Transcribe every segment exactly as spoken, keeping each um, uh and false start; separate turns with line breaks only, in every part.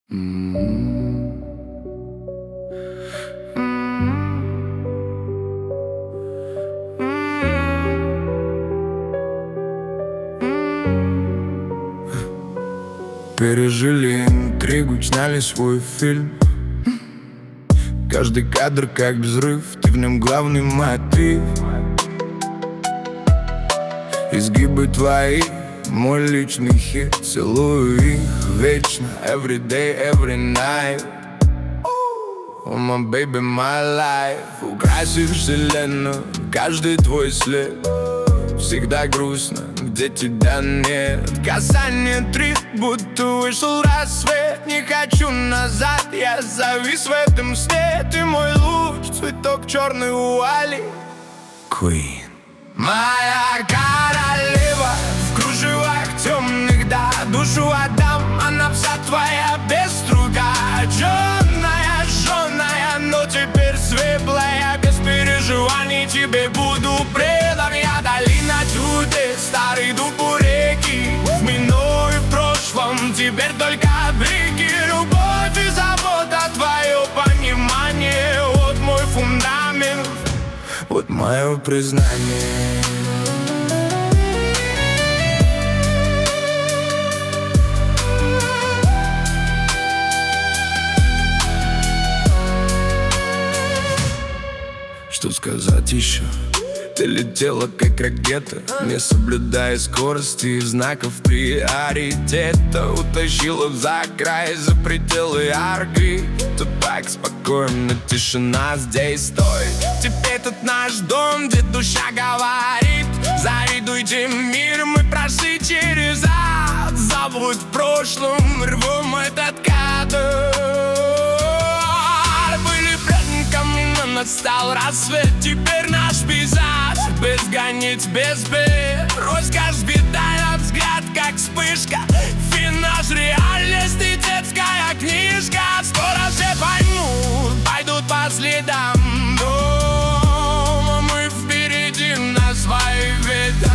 Пережили интригу, сняли свой фильм. Каждый кадр как взрыв, ты в нем главный мотив. Изгибы твои, мой личный хит. Целую их вечно, every day, every night. Oh my baby, my life. Украсишь вселенную, каждый твой след. Всегда грустно, где тебя нет. Касание три, будто вышел рассвет. Не хочу назад, я завис в этом сне. Ты мой луч, цветок черный вуали. Queen. Моя королева, в кружевах темных, да, душу отдам, она вся твоя без труда. Черная, жженая, но теперь светлая. Без переживаний тебе буду предан. Я долина чудес, старый дуб у реки. В минулом и в прошлом теперь только брики. Любовь и забота, твое понимание. Вот мой фундамент, вот мое признание. Что сказать еще? Ты летела как ракета, не соблюдая скорости и знаков приоритета. Утащила за край, за пределы арки. Тут так спокойно, тишина здесь стоит. Теперь тут наш дом, где душа говорит: завидуйте мир, мы прошли через ад. Забудь в прошлом, рвем этот кадр. Были предками, но настал рассвет. Теперь наш пейзаж без границ, без бед. Роскошь, витая взгляд, как вспышка. Финаж реальности, детская книжка. Скоро все поймут, пойдут по следам. Но мы впереди на своих ветах.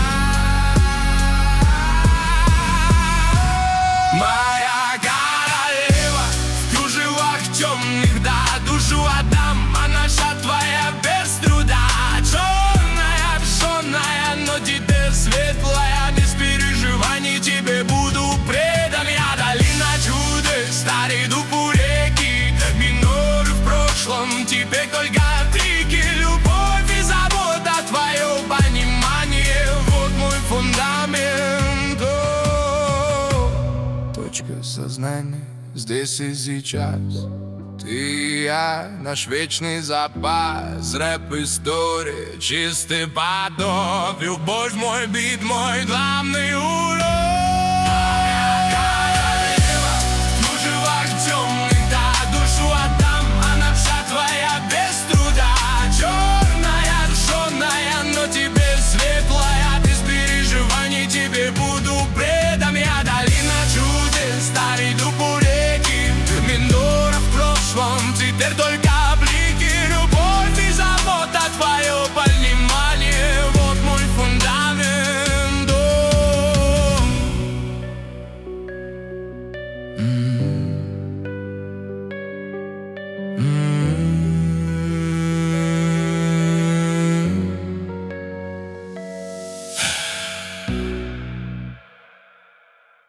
Моя королева, в кружевах темных, да, душу отдам, она вся твоя без труда. Черная, пшеная, но теперь светлая. Без переживаний тебе буду предан. Я долина чудес, старый дуб у реки. Минор в прошлом, теперь только трики. Любовь и забота, твое понимание. Вот мой фундамент. О, точка сознания здесь и сейчас. Ты и я, наш вечный запас. Рэп-история, чистый поток. Любовь, мой бит, мой главный урок.